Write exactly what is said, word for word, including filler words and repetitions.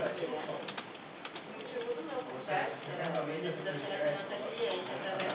Ricevuto o meu contato, era da Federação Ataliense, através